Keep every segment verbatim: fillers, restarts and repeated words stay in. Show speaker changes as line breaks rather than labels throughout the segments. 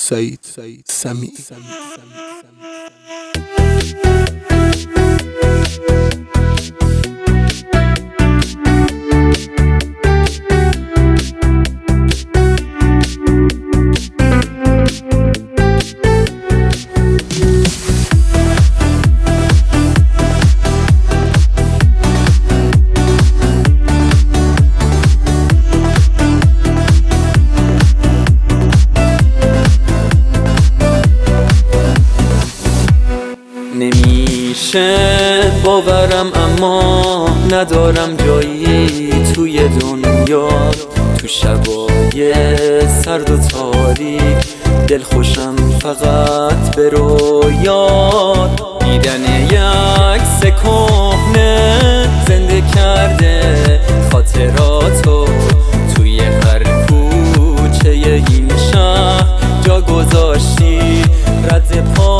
سعید سمیع.
نمیشه باورم اما ندارم جایی توی دنیا، تو شبای سرد و تاریک دلخوشم فقط به رویا دیدن یک عکس کهنه زنده کرده خاطراتو توی هر کوچه این شهر جا گذاشتی رد پا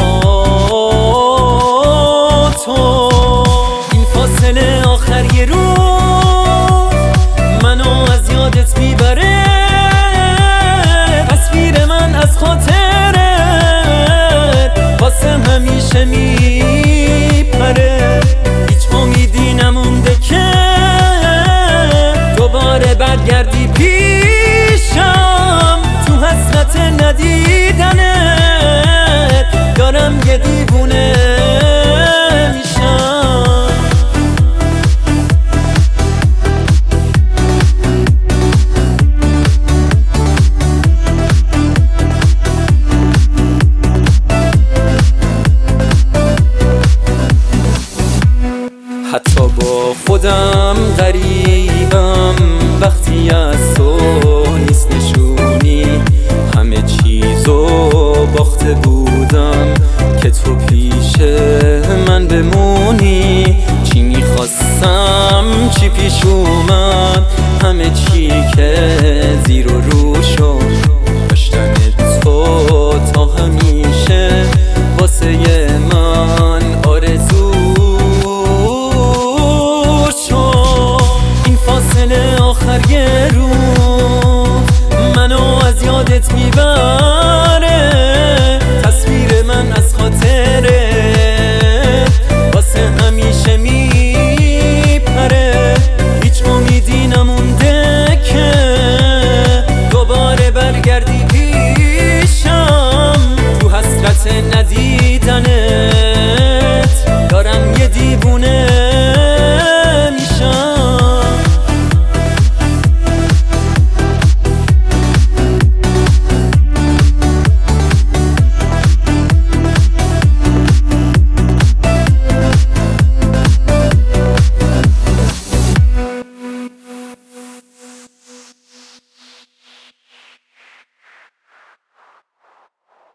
تو. این فاصله آخر یه روز منو از یادت میبره، تصویر من از خاطرت واسم همیشه میپره. هیچ امیدی نمونده که دوباره برگردی پیشم، تو حسرت ندیدنت دارم یه دیوونه حتی با خودم غریبم وقتی از تو نیست نشونی، همه چیزو باخته بودم که تو پیش من بمونی. چی میخواستم چی پیش اومد، همه چی که زیر و رو